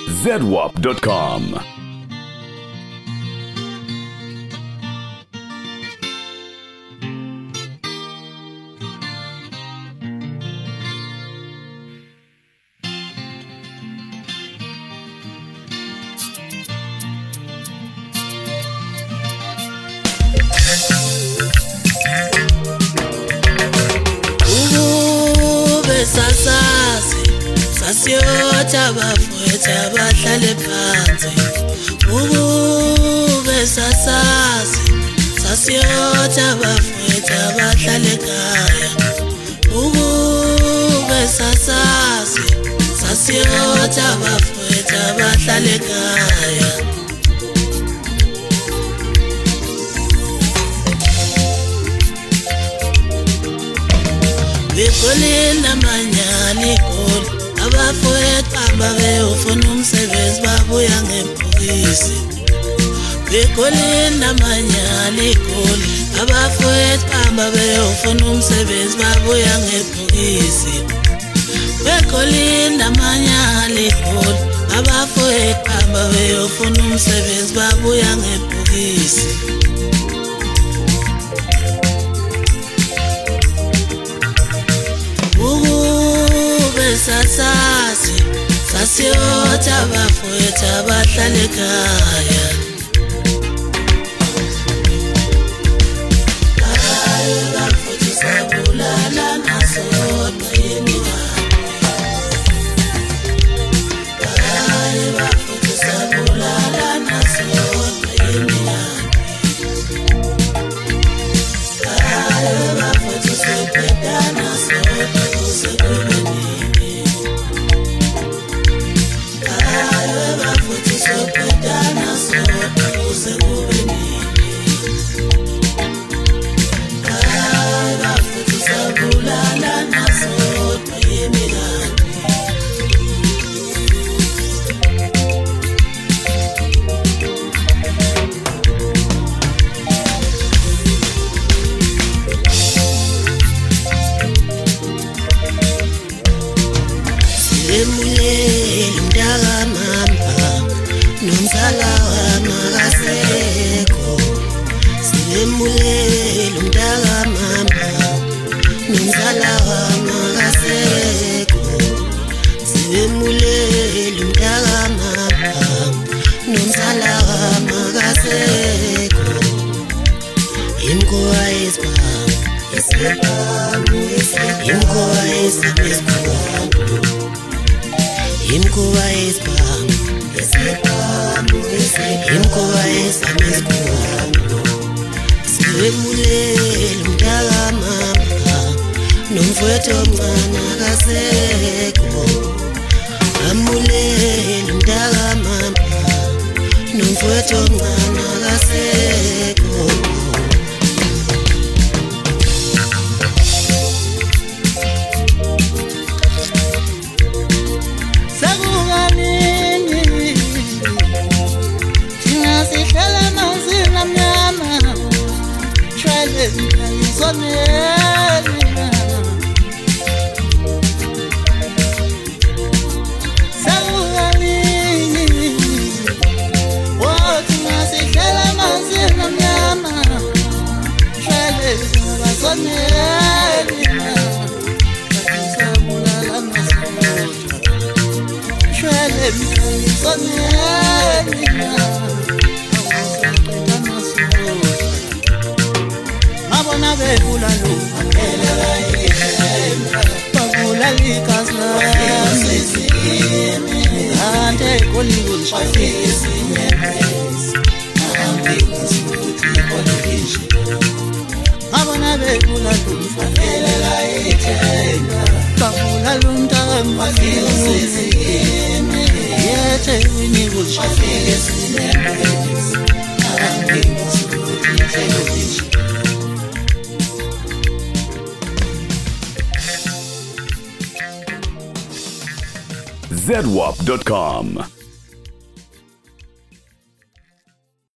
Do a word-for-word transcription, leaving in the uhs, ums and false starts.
zedwap dot com. Sasiyotha bafowethu bahlale phansi ukube sasazi sasiyotha bafowethu bahlale ekhaya ukube sasazi sasiyotha bafowethu bahlale ekhaya Bekolinda manyani koli abafowethu baba beyofuna umsebenzi babuya ngebhokisi Bekolinda manyani koli abafowethu baba beyofuna umsebenzi babuya ngebhokisi Bekolinda manyani koli abafowethu baba beyofuna umsebenzi babuya ngebhokisi Sasazi sasiyotha bafowethu bahlale ekhaya Hayi bafowethu sabulala nasodwa yini Hayi bafowethu sabulala nasodwa yini Hayi bafowethu sobhedana sodwa kusekubeni Emulele mdaka mama nomzala wamakasekho Emulele mdaka mama nomzala wamakasekho Emulele mdaka mama nomzala wamakasekho Imkowa isibhamu isibhamu Imkowa isibhamu Imkowa isibhamu isibhamu Imkowa isibhamu Siwemulele mdaka mama nomfowethu omncane akasekho Amulele mdaka mama nomfowethu omncane akasekho Mabona befula lo Babula likazla Ante kolingul shafisi Mabona befula lo Babula luntam Yete winigul shafisi zedwap dot com.